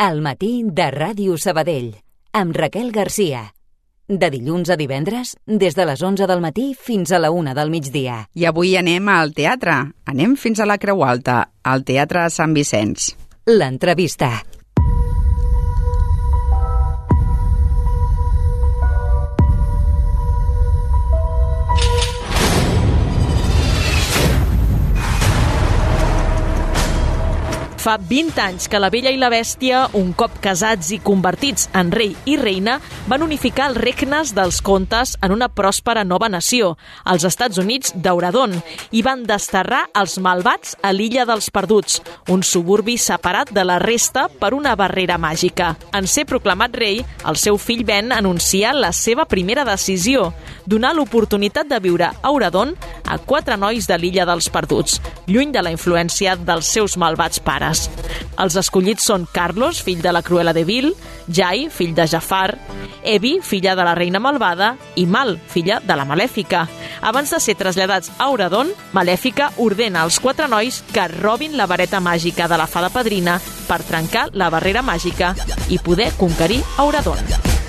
Al matí de Ràdio Sabadell, amb Raquel Garcia. De dilluns a divendres, des de les 11 del matí fins a la 1 del migdia. I avui anem al teatre. Anem fins a la Creu Alta, al Teatre Sant Vicenç. L'entrevista. Fa 20 anys que la Bella i la Bèstia, un cop casats i convertits en rei i reina, van unificar els regnes dels contes en una pròspera nova nació, als Estats Units d'Auradon, i van desterrar els malvats a l'Illa dels Perduts, un suburbi separat de la resta per una barrera màgica. En ser proclamat rei, el seu fill Ben anuncia la seva primera decisió, donar l'oportunitat de viure a Auradon a 4 nois de l'Illa dels Perduts, lluny de la influència dels seus malvats pares. Els escollits són Carlos, fill de la Cruella de Vil, Jai, fill de Jafar, Evi, filla de la reina malvada, i Mal, filla de la Malèfica. Abans de ser traslladats a Auradon, Malèfica ordena als 4 nois que robin la vareta màgica de la fada padrina per trencar la barrera màgica i poder conquerir Auradon.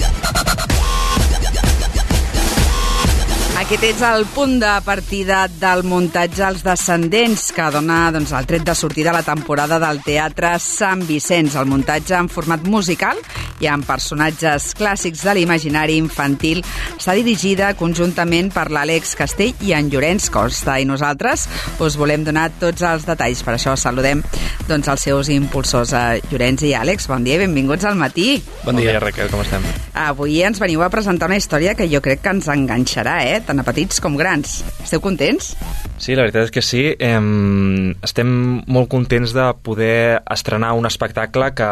Aquest és el punt de partida del muntatge Els Descendents, que dona el tret de sortida a la temporada del Teatre Sant Vicenç. El muntatge en format musical i amb personatges clàssics de l'imaginari infantil està dirigida conjuntament per l'Àlex Castell i en Llorenç Costa. I nosaltres us volem donar tots els detalls. Per això saludem els seus impulsors, Llorenç i Àlex. Bon dia i benvinguts al matí. Bon dia, Raquel, com estem? Avui ens veniu a presentar una història que jo crec que ens enganxarà, tant a petits com grans. Esteu contents? Sí, la veritat és que sí. Estem molt contents de poder estrenar un espectacle que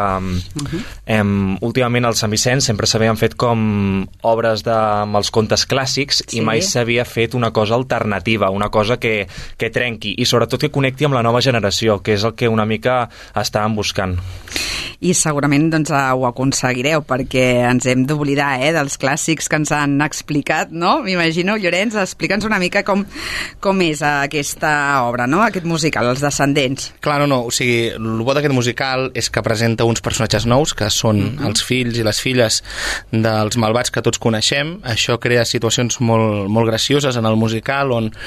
últimament al Sant Vicenç sempre s'havien fet com obres amb els contes clàssics, sí, i mai s'havia fet una cosa alternativa, una cosa que trenqui i sobretot que connecti amb la nova generació, que és el que una mica estàvem buscant. I segurament ho aconseguireu, perquè ens hem d'oblidar dels clàssics que ens han explicat, no? M'imagino, Llorenç, explica'ns una mica com és aquesta obra, no? Aquest musical, Els Descendents. Clar, no, o sigui, el bo d'aquest musical és que presenta uns personatges nous, que són els fills i les filles dels malvats que tots coneixem. Això crea situacions molt, molt gracioses en el musical,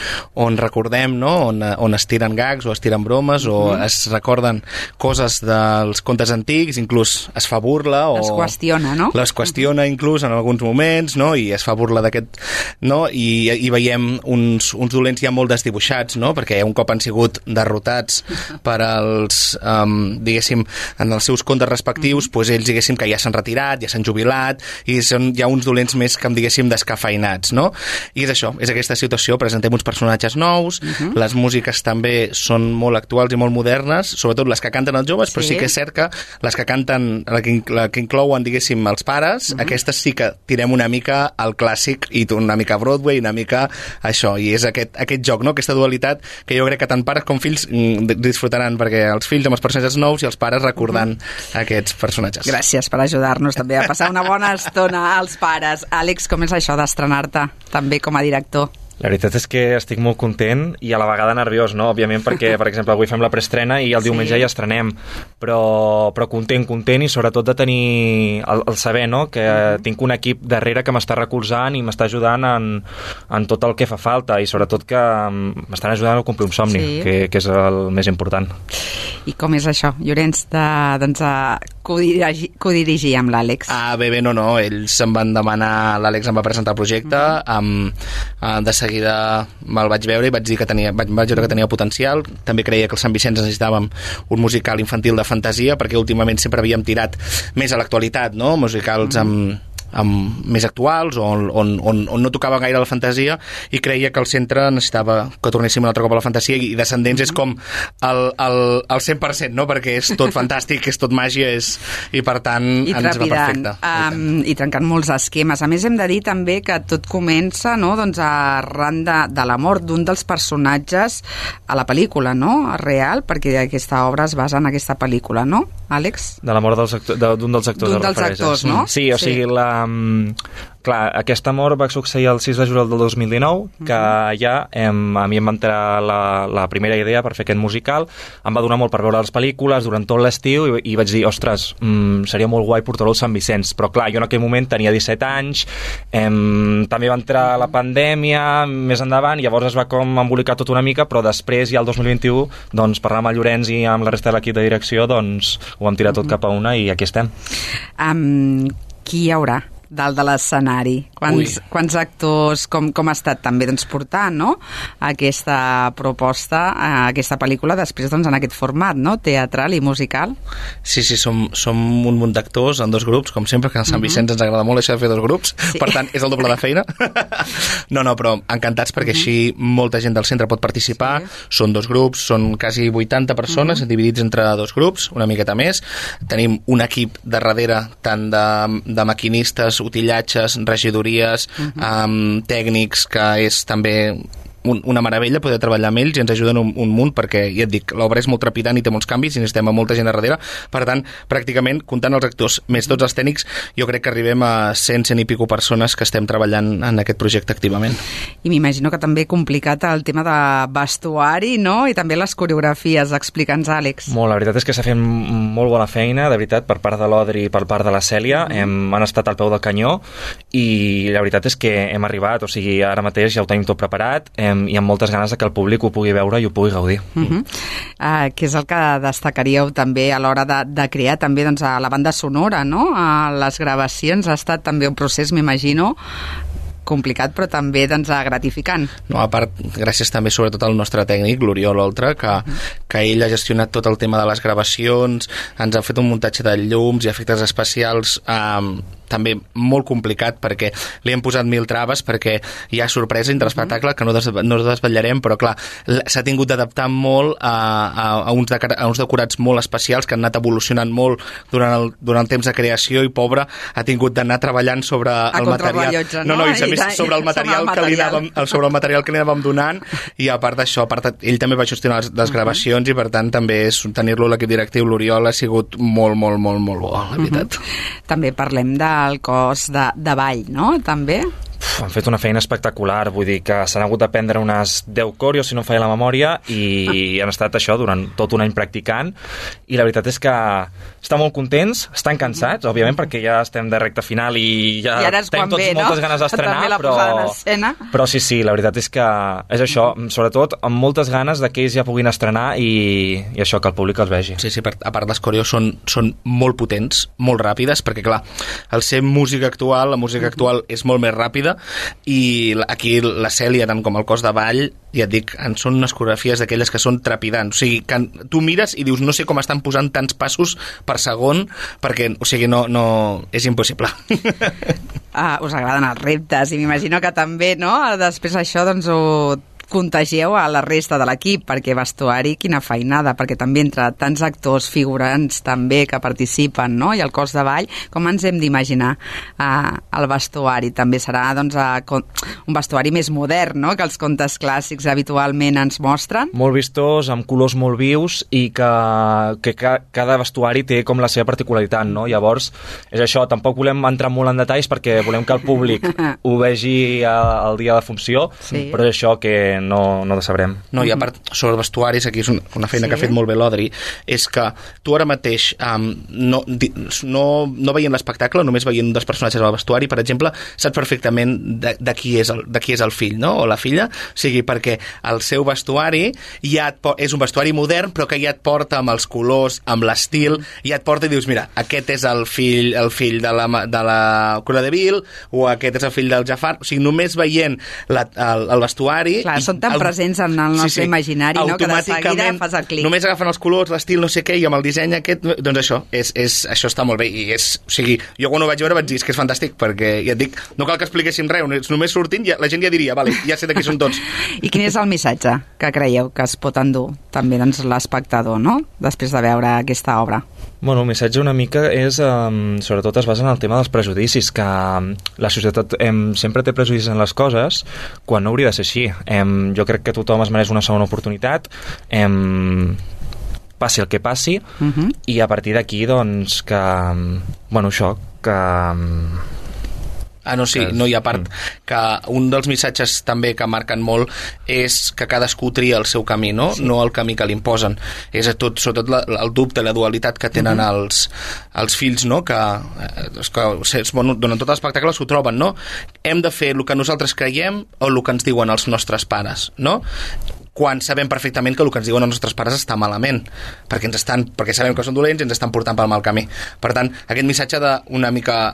on recordem, no? On es tiren gags o es tiren bromes o es recorden coses dels contes antics, inclús es fa burla o... Es qüestiona, no? Les qüestiona inclús en alguns moments, no? I es fa burla d'aquest... no? I veiem uns dolents ja molt desdibuixats, no? Perquè un cop han sigut derrotats per els, diguéssim, en els seus contes respectius, doncs ells, diguéssim, que ja s'han retirat, ja s'han jubilat, i són ja uns dolents més que, diguéssim, descafeinats, no? I és això, és aquesta situació, presentem uns personatges nous, les músiques també són molt actuals i molt modernes, sobretot les que canten els joves, però sí que és cert que les que canten, la que inclouen, diguéssim, els pares, aquestes sí que tirem una mica al clàssic i una mica Broadway, una mica això, i és aquest joc, no? Aquesta dualitat que jo crec que tant pares com fills disfrutaran, perquè els fills amb els personatges nous i els pares recordant aquests personatges. Gràcies per ajudar-nos també a passar una bona estona als pares. Àlex, com és això d'estrenar-te també com a director? La veritat és que estic molt content i a la vegada nerviós, no? Òbviament perquè, per exemple, avui fem la preestrena i el diumenge ja estrenem, però content i sobretot de tenir el saber, no? Que tinc un equip darrere que m'està recolzant i m'està ajudant en tot el que fa falta i sobretot que m'estan ajudant a complir un somni, que és el més important. I com és això, Llorenç, de codirigir amb l'Àlex? Bé, no, ells em van demanar, l'Àlex em va presentar el projecte, de seguida me'l vaig veure i vaig dir vaig veure que tenia potencial. També creia que el Sant Vicenç necessitàvem un musical infantil de fantasia, perquè últimament sempre havíem tirat més a l'actualitat, no? Musicals més actuals, on no tocava gaire la fantasia, i creia que el centre necessitava que tornéssim un altre cop a la fantasia, i Descendents és com el 100%, no? Perquè és tot fantàstic, és tot màgia, i per tant ens va perfecte. I trencant molts esquemes. A més, hem de dir també que tot comença, no? Arran de la mort d'un dels personatges a la pel·lícula, no? Real, perquè aquesta obra es basa en aquesta pel·lícula, no, Àlex? De la mort d'un dels actors. D'un dels actors, no? Sí, o sigui, clar, aquest amor va succeir el 6 de juliol del 2019, que ja a mi em va entrar la primera idea per fer aquest musical, em va donar molt per veure les pel·lícules durant tot l'estiu i vaig dir, ostres, seria molt guai portar-ho al Sant Vicenç, però clar, jo en aquell moment tenia 17 anys, també va entrar la pandèmia més endavant, llavors es va com embolicar tot una mica, però després ja el 2021, doncs parlant amb el Llorenç i amb la resta de l'equip de direcció, doncs ho vam tirar tot cap a una i aquí estem. Qui hi haurà dalt de l'escenari? Quants actors, com ha estat també doncs, portar, no? Aquesta proposta, aquesta pel·lícula, després doncs, en aquest format, no? Teatral i musical? Sí, som un munt d'actors en 2 grups, com sempre, que a Sant Vicenç ens agrada molt això de fer 2 grups, sí. Per tant, és el doble de feina. No, però encantats perquè així molta gent del centre pot participar, sí. Són 2 grups, són quasi 80 persones dividits entre 2 grups, una miqueta més. Tenim un equip de darrere, tant de maquinistes, utillatges, regidories, tècnics, que és també una meravella poder treballar amb ells i ens ajuden un munt perquè, ja et dic, l'obra és molt trepidant i té molts canvis i necessitem a molta gent a darrere. Per tant, pràcticament, comptant els actors més tots els tècnics, jo crec que arribem a 100 i pico persones que estem treballant en aquest projecte activament. I m'imagino que també complicat el tema de vestuari, no? I també les coreografies. Explica'ns, Àlex. Molt, la veritat és que s'ha fet molt bona feina, de veritat, per part de l'Odri i per part de la Cèlia. Han estat al peu del canyó i la veritat és que hem arribat, o sigui, ara mateix ja ho tenim tot preparat, i amb moltes ganes de que el públic ho pugui veure i ho pugui gaudir. Què és el que destacaríeu també a l'hora de crear també doncs, a la banda sonora, no? A les gravacions ha estat també un procés, m'imagino, complicat però també doncs, gratificant. No, a part, gràcies també sobretot al nostre tècnic, l'Oriol Oltra, que ell ha gestionat tot el tema de les gravacions, ens ha fet un muntatge de llums i efectes especials també molt complicat perquè li hem posat 1000 traves perquè hi ha sorpresa entre l'espectacle que no desvetllarem, però clar, s'ha tingut d'adaptar molt a uns decorats molt especials que han anat evolucionant molt durant el temps de creació i pobre ha tingut d'anar treballant sobre el material. Rellotge, no, i a més sobre el material que li anàvem donant i a part d'això, ell també va gestionar les gravacions i per tant també tenir-lo a l'equip directiu, l'Oriol, ha sigut molt, molt, molt, molt bo, la veritat. També parlem del cos de ball, no? També? Han fet una feina espectacular, vull dir que s'han hagut d'aprendre unes 10 coreos, si no em falla la memòria, i han estat això durant tot un any practicant, i la veritat és que estan molt contents, estan cansats, òbviament, perquè ja estem de recta final i ja tenim tots moltes ganes d'estrenar, però sí, la veritat és que és això, sobretot amb moltes ganes de que ells ja puguin estrenar i això, que el públic els vegi. Sí, a part les coreos són molt potents, molt ràpides, perquè clar, al ser música actual, la música actual és molt més ràpida, i aquí la Cèlia, tant com el cos de ball, ja et dic, són unes coreografies d'aquelles que són trepidants, o sigui, que tu mires i dius, no sé com estan posant tants passos per segon, perquè, o sigui, no és impossible. Us agraden els reptes i m'imagino que també, no? Després això, doncs, ho contagieu a la resta de l'equip, perquè vestuari, quina feinada, perquè també entre tants actors, figurants també que participen, no? I el cos de ball, com ens hem d'imaginar el vestuari? També serà doncs, un vestuari més modern, no? Que els contes clàssics habitualment ens mostren. Molt vistós, amb colors molt vius i que cada vestuari té com la seva particularitat, no? Llavors, és això, tampoc volem entrar molt en detalls perquè volem que el públic ho vegi el dia de funció, però és això que no sabrem. No, i a part, sobre els vestuaris, aquí és una feina que ha fet molt bé l'Odri, és que tu ara mateix, no veient l'espectacle, només veient un dels personatges al vestuari, per exemple, saps perfectament de qui és el fill, no? O la filla, o sigui, perquè el seu vestuari és un vestuari modern, però que ja et porta amb els colors, amb l'estil, ja et porta i dius, mira, aquest és el fill de la Cruella de Vil, o aquest és el fill del Jafar, o sigui, només veient el vestuari... Clar, són tan presents en el nostre imaginari, no? Que de seguida fas el clic. Només agafen els colors, l'estil, no sé què, i amb el disseny aquest, doncs això, això està molt bé, i o sigui, jo quan ho vaig veure vaig dir que és fantàstic, perquè ja et dic, no cal que expliquéssim res, només sortint, la gent ja diria, vale, ja sé de qui són tots. I quin és el missatge que creieu que es pot endur també doncs, l'espectador, no?, després de veure aquesta obra? Bueno, el missatge una mica és, sobretot es basa en el tema dels prejudicis, que la societat sempre té prejudicis en les coses, quan no hauria de ser així. Jo crec que tothom es mereix una segona oportunitat, passi el que passi, i a partir d'aquí, doncs, que... Bueno, això, que no hi ha part. Que un dels missatges també que marquen molt és que cadascú tria el seu camí, no el camí que li imposen. És sobretot el dubte, la dualitat que tenen els fills, no? Que durant tot l'espectacle s'ho troben, no? Hem de fer el que nosaltres creiem o el que ens diuen els nostres pares, no? Quan sabem perfectament que el que ens diuen els nostres pares està malament, perquè sabem que són dolents i ens estan portant pel mal camí. Per tant, aquest missatge d'una mica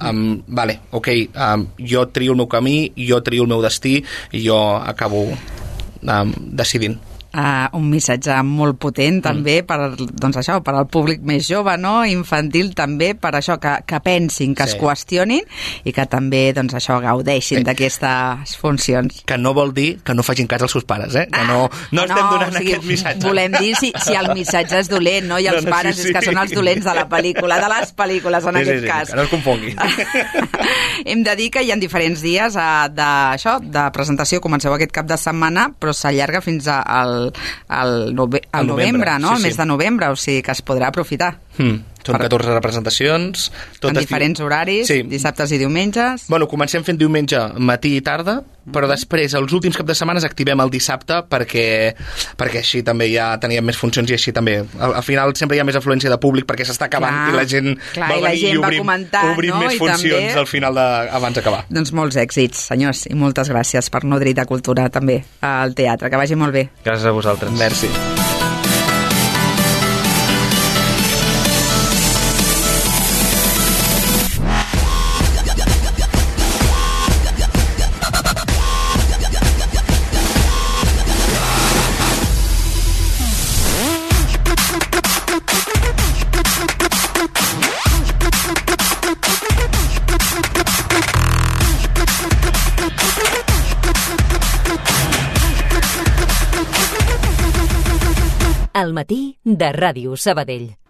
jo trio el meu camí, jo trio el meu destí i jo acabo decidint. Un missatge molt potent també per al públic més jove, no? Infantil també, per això que pensin, que es qüestionin i que també gaudeixin d'aquestes funcions. Que no vol dir que no facin cas als seus pares, que no estem donant aquest missatge. Volem dir si el missatge és dolent, no? I els pares és que són els dolents de la pel·lícula, de les pel·lícules en aquest cas. Que no es confongui. Hem de dir que hi ha diferents dies de presentació. Comenceu aquest cap de setmana, però s'allarga fins al novembre, no? El mes de novembre, o sigui que es podrà aprofitar. Són 14 representacions. En diferents horaris, dissabtes i diumenges. Bueno, comencem fent diumenge, matí i tarda, però després, els últims cap de setmana, activem el dissabte perquè així també ja teníem més funcions i així també. Al final sempre hi ha més afluència de públic perquè s'està acabant i la gent va venir i obrim més funcions al final abans d'acabar. Doncs molts èxits, senyors, i moltes gràcies per nodrir de cultura també al teatre. Que vagi molt bé. Gràcies a vosaltres. Merci. Al matí de Ràdio Sabadell.